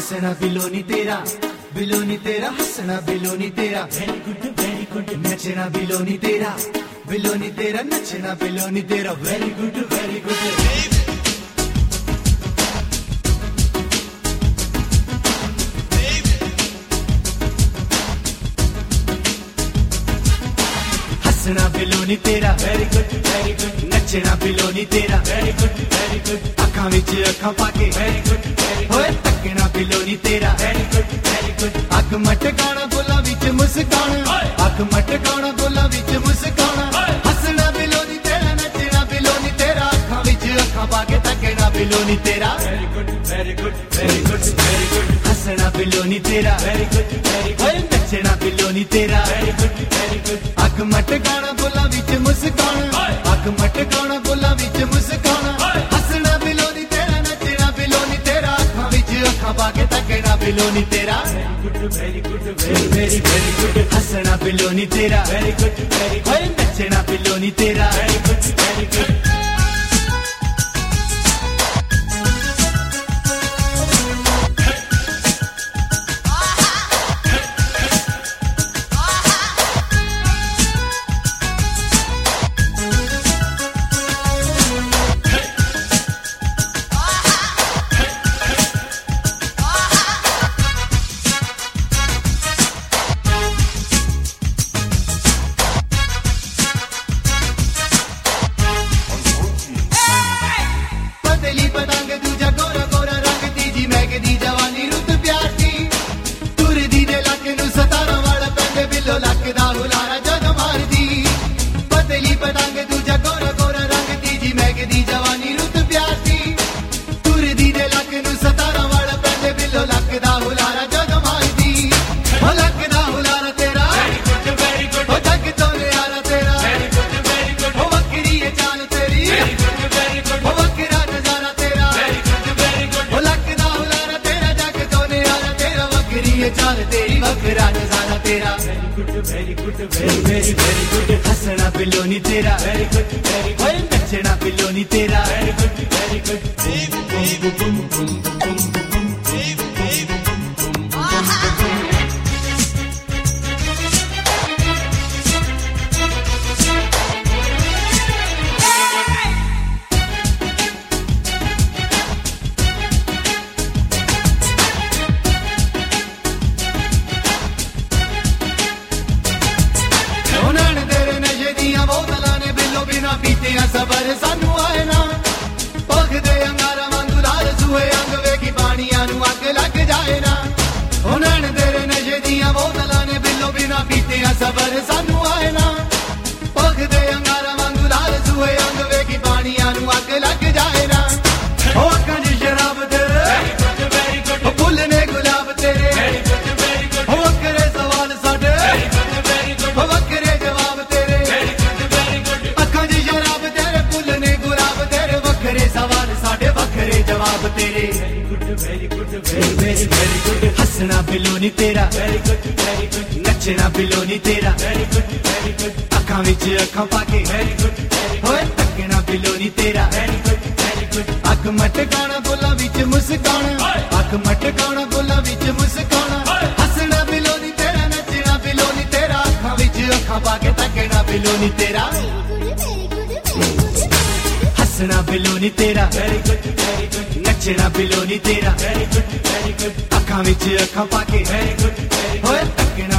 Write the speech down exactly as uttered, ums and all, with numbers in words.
हसना बिलो नी तेरा, बिलो नी तेरा, हसना बिलो नी तेरा, वेरी गुड वेरी गुड, नचना बिलो नी तेरा, बिलो नी तेरा, नचना बिलो नी तेरा, वेरी गुड वेरी गुड। हसना बिलो नी तेरा, वेरी गुड वेरी गुड, नचना बिलो नी तेरा, वेरी गुड वेरी गुड, अखां विच अखां पाके, वेरी गुड वेरी गुड, होए तकना बिलो नी तेरा, वेरी गुड वेरी गुड, अख मटकाना बोला विच मुस्काना, अख मटकाना बोला विच मुस्काना, हसना बिलो नी तेरा, नचना बिलो नी तेरा, अखां विच अखां पाके तकना बिलो नी तेरा, very good very good, very good very good, हसना बिलो नी तेरा, वेरी गुड वेरी गुड, नचना बिलो नी तेरा, वेरी गुड वेरी गुड, अख मटकाना बोला विच मुस्काना, अख मटकाना बोला विच मुस्काना, हसना बिलो नी तेरा, नचना बिलो नी तेरा, अखां विच अखां पाके तकना बिलो नी तेरा, very good very good, very very very good, हसना बिलो नी तेरा, वेरी गुड वेरी गुड, नचना बिलो नी तेरा, वेरी गुड वेरी गुड। चाल तेरी वखरा नजारा तेरा, very good very good, very very very good, हसना बिलो नी तेरा, वेरी गुड वेरी गुड, नचना बिलो नी तेरा, वेरी गुड वेरी गुड। सबर सानू आए ना पगदे अंगारा वांगू लाल सूहे अंग वेखी पानियां नू अग लग जाए ना, उन्हण तेरे नशे दियां बोतलां ने बिलो बिना पीते सबर सानू आए ना पगदे अंगारा वांगू लाल सूहे अंग वेखी पानियां नू अग लग जाए ना, ओ अखां च शराब तेरे, ओ फुल ने गुलाब तेरे, ओ वक्रे सवाल साडे, ओ वक्रे जवाब तेरे, अखां च शराब सवाल साढ़े वखरे जवाब तेरे, very good very good, very very very good, हसना बिलो नी तेरा, वेरी गुड वेरी गुड, नचना बिलो नी तेरा, वेरी गुड वेरी गुड, अखां विच अखां पाके, वेरी गुड वेरी गुड, होए तकना बिलो नी तेरा, वेरी गुड वेरी गुड, अख मटकाना बोला विच मुस्काना, अख मटकाना बोला विच मुस्काना, हसना बिलो नी तेरा, नचना बिलो नी तेरा, अखां विच अखां पाके तकना बिलो नी तेरा, हसना बिलो नी तेरा, वेरी गुड वेरी गुड, नचना बिलो नी तेरा, वेरी गुड वेरी गुड, अखां विच अखां पाके, वेरी गुड वेरी गुड, होए तकना